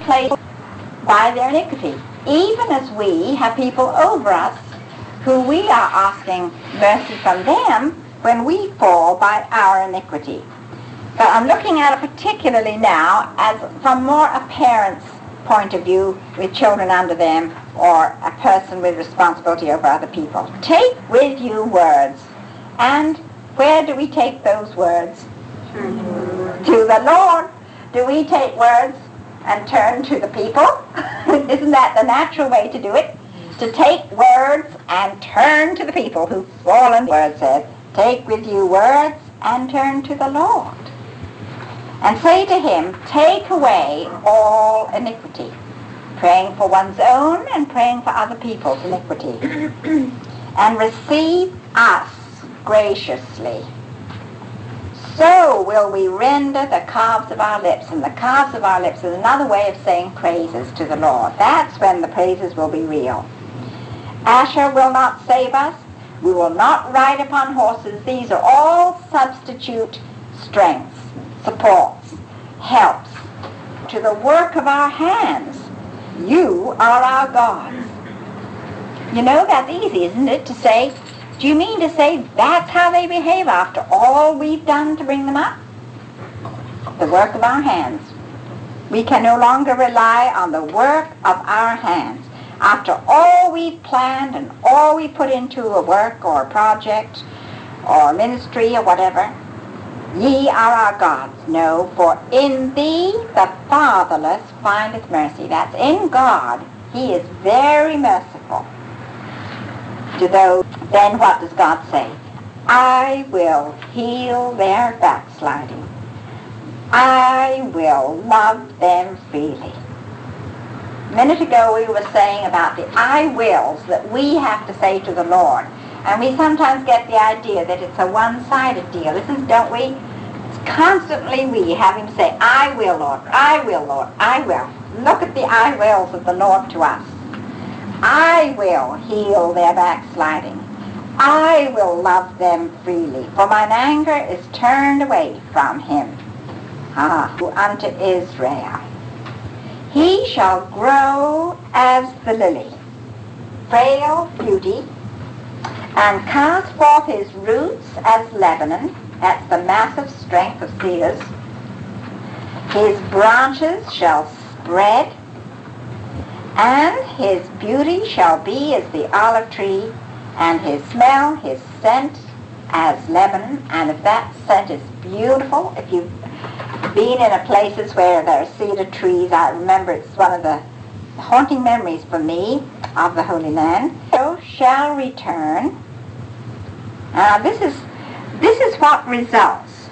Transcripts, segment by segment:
place by their iniquity. Even as we have people over us who we are asking mercy from them when we fall by our iniquity. But I'm looking at it particularly now as from more a parent's point of view with children under them or a person with responsibility over other people. Take with you words. And where do we take those words? To the Lord. Do we take words and turn to the people? Isn't that the natural way to do it? To take words and turn to the people who've fallen. The word says, take with you words and turn to the Lord. And say to him, take away all iniquity, praying for one's own and praying for other people's iniquity, and receive us graciously. So will we render the calves of our lips. And the calves of our lips is another way of saying praises to the Lord. That's when the praises will be real. Asher will not save us. We will not ride upon horses. These are all substitute strengths, supports, helps to the work of our hands. You are our gods. You know, that's easy, isn't it, to say, do you mean to say that's how they behave after all we've done to bring them up? The work of our hands. We can no longer rely on the work of our hands. After all we've planned and all we put into a work or a project or ministry or whatever, ye are our gods. No, for in thee the fatherless findeth mercy. That's in God. He is very merciful to those. Then what does God say? I will heal their backsliding. I will love them freely. A minute ago we were saying about the I wills that we have to say to the Lord. And we sometimes get the idea that it's a one-sided deal, don't we? It's constantly we have him say, I will, Lord, I will, Lord, I will. Look at the I wills of the Lord to us. I will heal their backsliding. I will love them freely, for mine anger is turned away from him. Unto Israel. He shall grow as the lily, frail beauty, and cast forth his roots as Lebanon. That's the massive strength of cedars. His branches shall spread, and his beauty shall be as the olive tree, and his smell, his scent, as Lebanon. And if that scent is beautiful, if you've been in places where there are cedar trees, I remember it's one of the haunting memories for me of the Holy Land. So shall return. This is what results.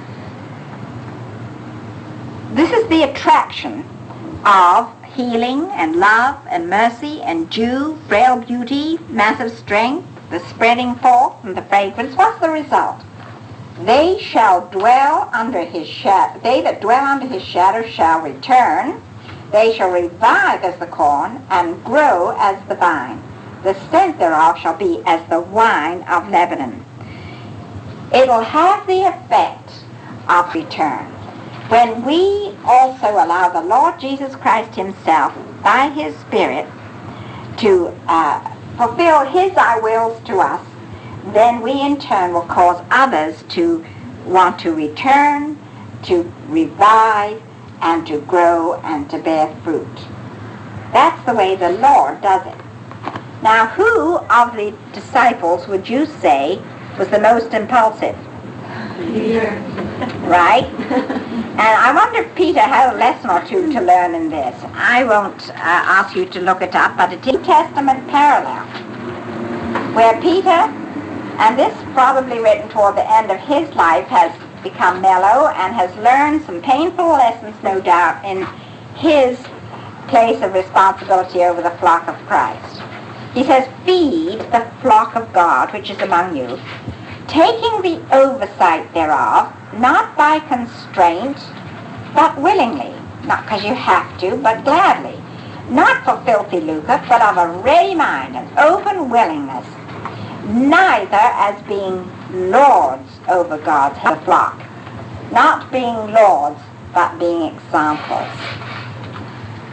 This is the attraction of healing and love and mercy and dew, frail beauty, massive strength, the spreading forth and the fragrance. What's the result? They shall dwell under his shadow. They that dwell under his shadow shall return. They shall revive as the corn and grow as the vine. The scent thereof shall be as the wine of Lebanon. It will have the effect of return. When we also allow the Lord Jesus Christ himself, by his Spirit, to fulfill his I wills to us, then we in turn will cause others to want to return, to revive, and to grow and to bear fruit. That's the way the Lord does it. Now, who of the disciples would you say was the most impulsive? Peter. Right? And I wonder if Peter had a lesson or two to learn in this. I won't ask you to look it up, but it's a New Testament parallel where Peter, and this probably written toward the end of his life, has become mellow and has learned some painful lessons, no doubt, in his place of responsibility over the flock of Christ. He says, feed the flock of God which is among you, taking the oversight thereof, not by constraint, but willingly, not because you have to, but gladly, not for filthy lucre, but of a ready mind, an open willingness, neither as being lords over God's flock, not being lords, but being examples.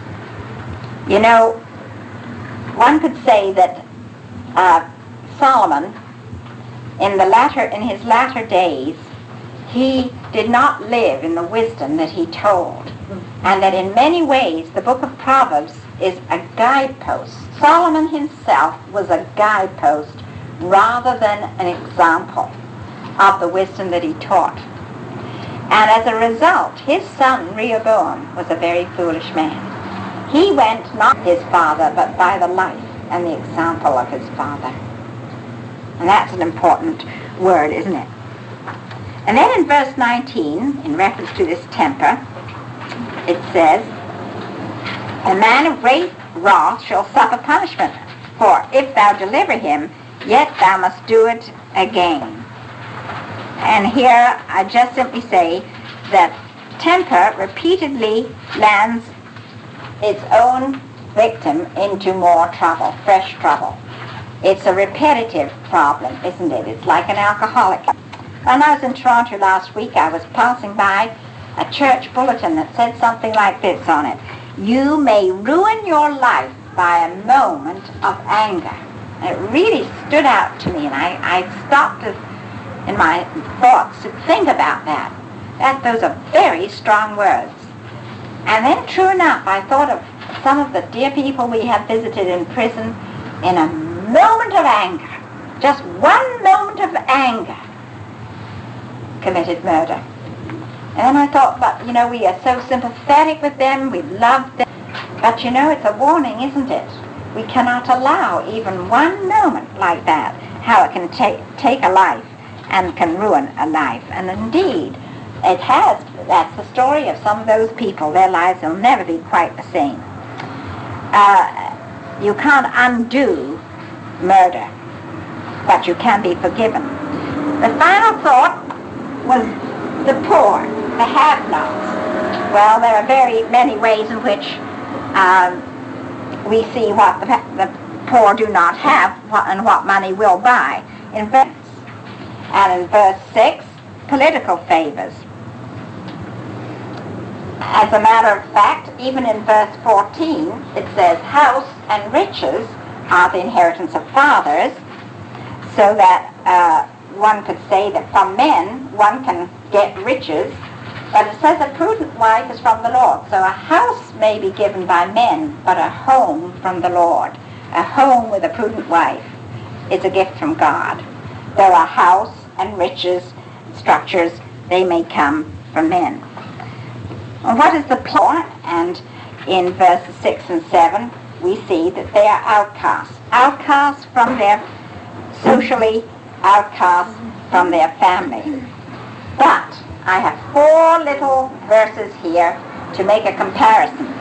You know, one could say that Solomon, in his latter days, he did not live in the wisdom that he told, and that in many ways the book of Proverbs is a guidepost. Solomon himself was a guidepost rather than an example of the wisdom that he taught. And as a result, his son Rehoboam was a very foolish man. He went not his father, but by the life and the example of his father. And that's an important word, isn't it? And then in verse 19, in reference to this temper, it says, "A man of great wrath shall suffer punishment, for if thou deliver him, yet thou must do it again." And here I just simply say that temper repeatedly lands its own victim into more trouble, fresh trouble. It's a repetitive problem, isn't it? It's like an alcoholic. When I was in Toronto last week, I was passing by a church bulletin that said something like this on it: "You may ruin your life by a moment of anger." And it really stood out to me, and I stopped in my thoughts to think about that. Those are very strong words. And then, true enough, I thought of some of the dear people we have visited in prison in a moment of anger, just one moment of anger, committed murder. And then I thought, but, you know, we are so sympathetic with them, we love them. But, you know, it's a warning, isn't it? We cannot allow even one moment like that, how it can take a life and can ruin a life. And indeed, it has. That's the story of some of those people. Their lives will never be quite the same. You can't undo murder, but you can be forgiven. The final thought was the poor, the have-nots. Well, there are very many ways in which we see what the poor do not have and what money will buy. And in verse 6, political favors. As a matter of fact, even in verse 14, it says, "House and riches are the inheritance of fathers," so that one could say that from men one can get riches, but it says a prudent wife is from the Lord. So a house may be given by men, but a home from the Lord, a home with a prudent wife, is a gift from God. Though a house and riches, structures, they may come from men. Well, what is the poor? And in verses 6 and 7, we see that they are outcasts. Outcasts from their, socially outcasts from their family. But I have 4 little verses here to make a comparison.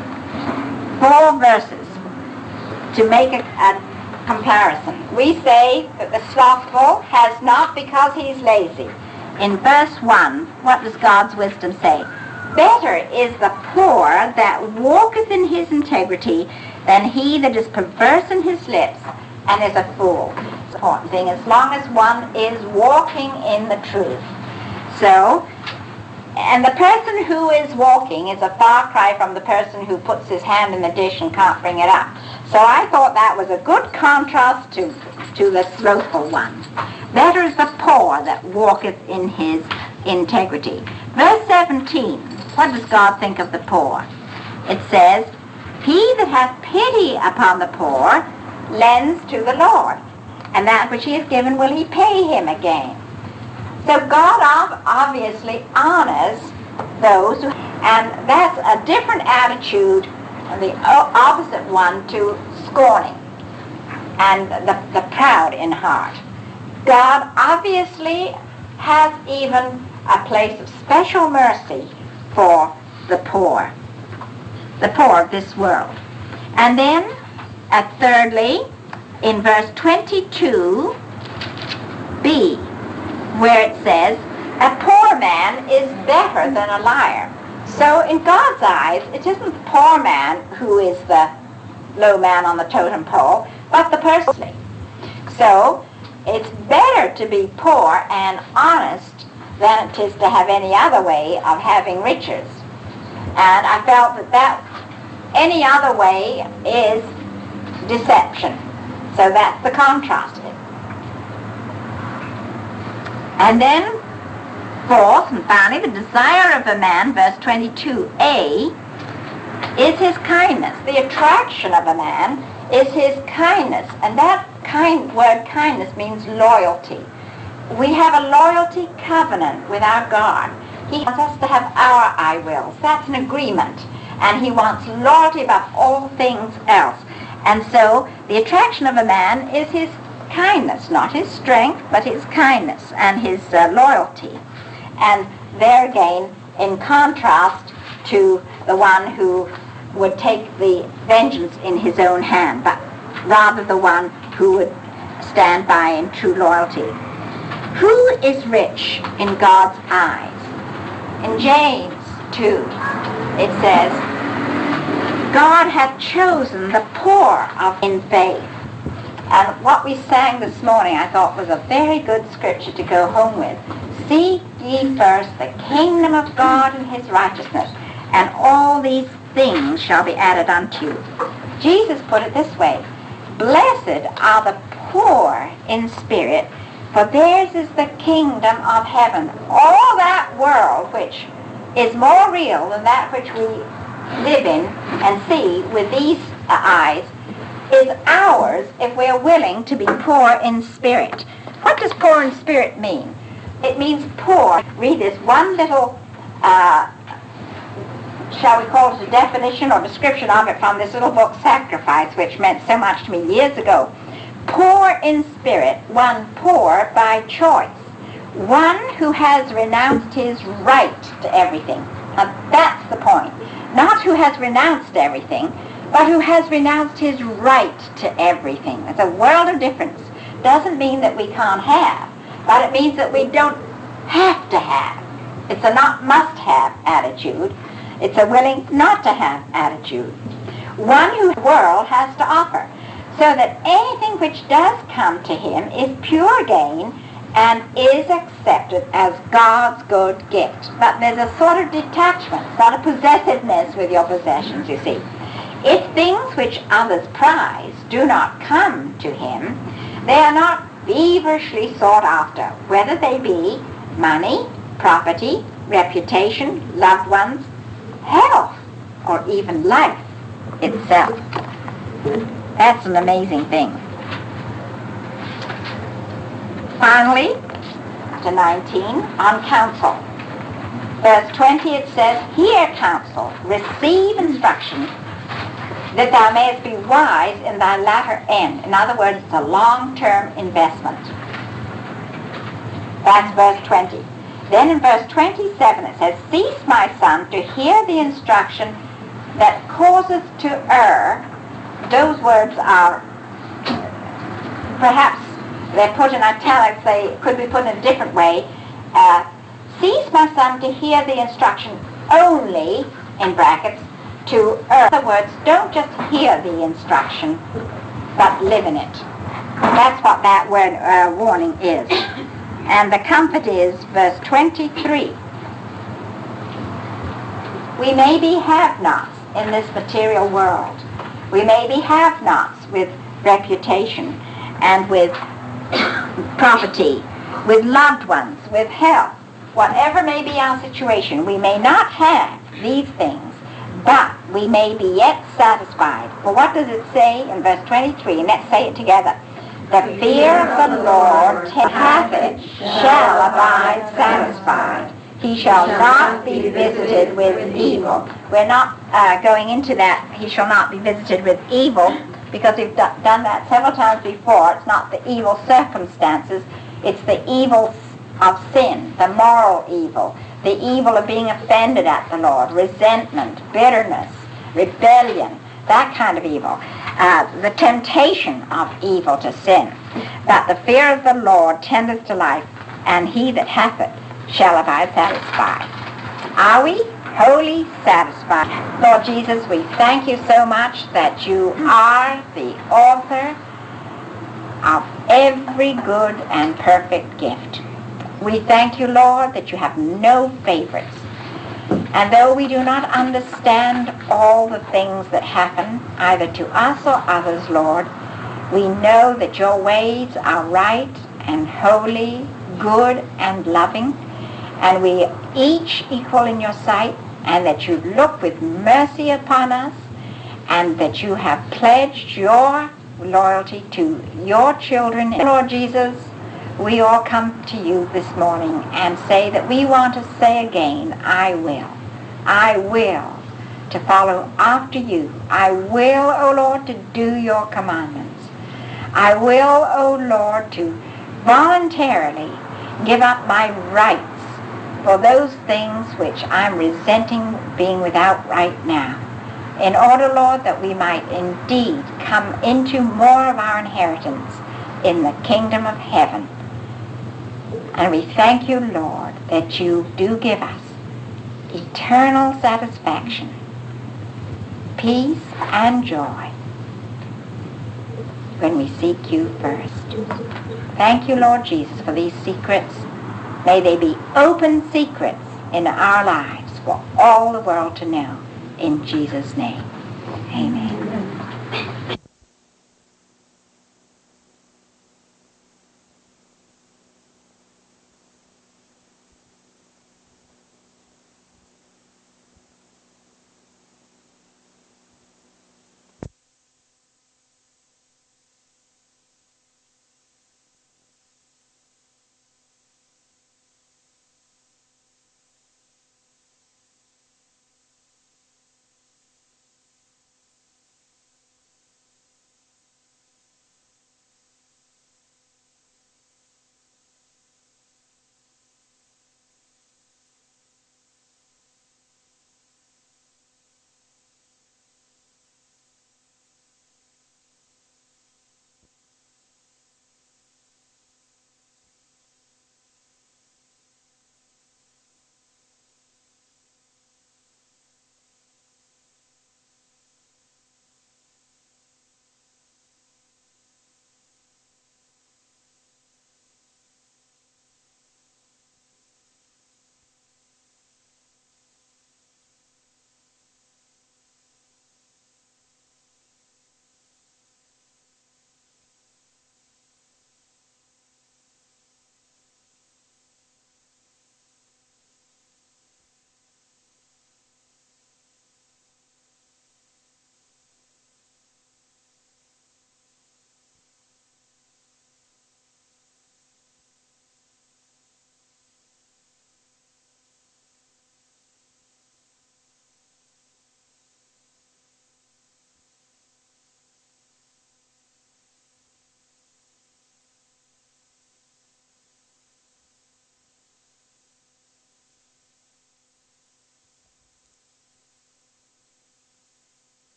4 verses to make a comparison. We say that the slothful has not because he's lazy. In verse 1, what does God's wisdom say? "Better is the poor that walketh in his integrity than he that is perverse in his lips and is a fool." It's an important thing, as long as one is walking in the truth. So, and the person who is walking is a far cry from the person who puts his hand in the dish and can't bring it up. So I thought that was a good contrast to the slothful one. Better is the poor that walketh in his integrity. Verse 17, what does God think of the poor? It says, "He that hath pity upon the poor lends to the Lord, and that which he has given will he pay him again." So God obviously honors those who, and that's a different attitude, the opposite one to scorning and the proud in heart. God obviously has even a place of special mercy for the poor of this world. And then, thirdly, in verse 22b, where it says, "A poor man is better than a liar." So in God's eyes, it isn't the poor man who is the low man on the totem pole, but the person. So it's better to be poor and honest than it is to have any other way of having riches. And I felt that Any other way is deception. So that's the contrast. And then, fourth and finally, the desire of a man, verse 22a, is his kindness. The attraction of a man is his kindness. And that word kindness means loyalty. We have a loyalty covenant with our God. He wants us to have our I wills. That's an agreement. And he wants loyalty above all things else. And so the attraction of a man is his kindness, not his strength, but his kindness and his loyalty. And there again, in contrast to the one who would take the vengeance in his own hand, but rather the one who would stand by in true loyalty. Who is rich in God's eyes? In James 2, it says, God hath chosen the poor in faith. And what we sang this morning I thought was a very good scripture to go home with. Seek ye first the kingdom of God and his righteousness, and all these things shall be added unto you. Jesus put it this way, blessed are the poor in spirit, for theirs is the kingdom of heaven. All that world which is more real than that which we live in and see with these eyes is ours if we are willing to be poor in spirit. What does poor in spirit mean? It means poor. Read this one little, shall we call it a definition or description of it from this little book, Sacrifice, which meant so much to me years ago. Poor in spirit, one poor by choice. One who has renounced his right to everything. Now that's the point. Not who has renounced everything, but who has renounced his right to everything. There's a world of difference. Doesn't mean that we can't have, but it means that we don't have to have. It's a not must-have attitude. It's a willing not to have attitude. One who the world has to offer, so that anything which does come to him is pure gain and is accepted as God's good gift. But there's a sort of detachment, it's not a possessiveness with your possessions, you see. If things which others prize do not come to him, they are not feverishly sought after, whether they be money, property, reputation, loved ones, health, or even life itself. That's an amazing thing. Finally, to 19, on counsel. Verse 20 it says, hear counsel, receive instruction, that thou mayest be wise in thy latter end. In other words, it's a long-term investment. That's verse 20. Then in verse 27 it says, cease, my son, to hear the instruction that causeth to err. Those words are, perhaps they're put in italics, they could be put in a different way. Cease, my son, to hear the instruction only, in brackets, to err. In other words, don't just hear the instruction, but live in it. That's what that word warning is. And the comfort is, verse 23. We may be have-nots in this material world. We may be have-nots with reputation and with property, with loved ones, with health. Whatever may be our situation, we may not have these things, but we may be yet satisfied. For what does it say in verse 23? Let's say it together. The fear of the Lord hath it, shall abide satisfied. He shall not be visited with evil. We're not going into that, he shall not be visited with evil, because we've done that several times before. It's not the evil circumstances, it's the evil of sin, the moral evil, the evil of being offended at the Lord, resentment, bitterness, rebellion, that kind of evil. The temptation of evil to sin. But the fear of the Lord tendeth to life, and he that hath it shall abide satisfied. Are we wholly satisfied? Lord Jesus, we thank you so much that you are the author of every good and perfect gift. We thank you, Lord, that you have no favorites. And though we do not understand all the things that happen, either to us or others, Lord, we know that your ways are right and holy, good and loving, and we each equal in your sight, and that you look with mercy upon us, and that you have pledged your loyalty to your children. Lord Jesus, we all come to you this morning and say that we want to say again, I will to follow after you. I will, O Lord, to do your commandments. I will, O Lord, to voluntarily give up my rights for those things which I'm resenting being without right now, in order, Lord, that we might indeed come into more of our inheritance in the kingdom of heaven. And we thank you, Lord, that you do give us eternal satisfaction, peace and joy when we seek you first. Thank you, Lord Jesus, for these secrets. May they be open secrets in our lives for all the world to know. In Jesus' name, amen.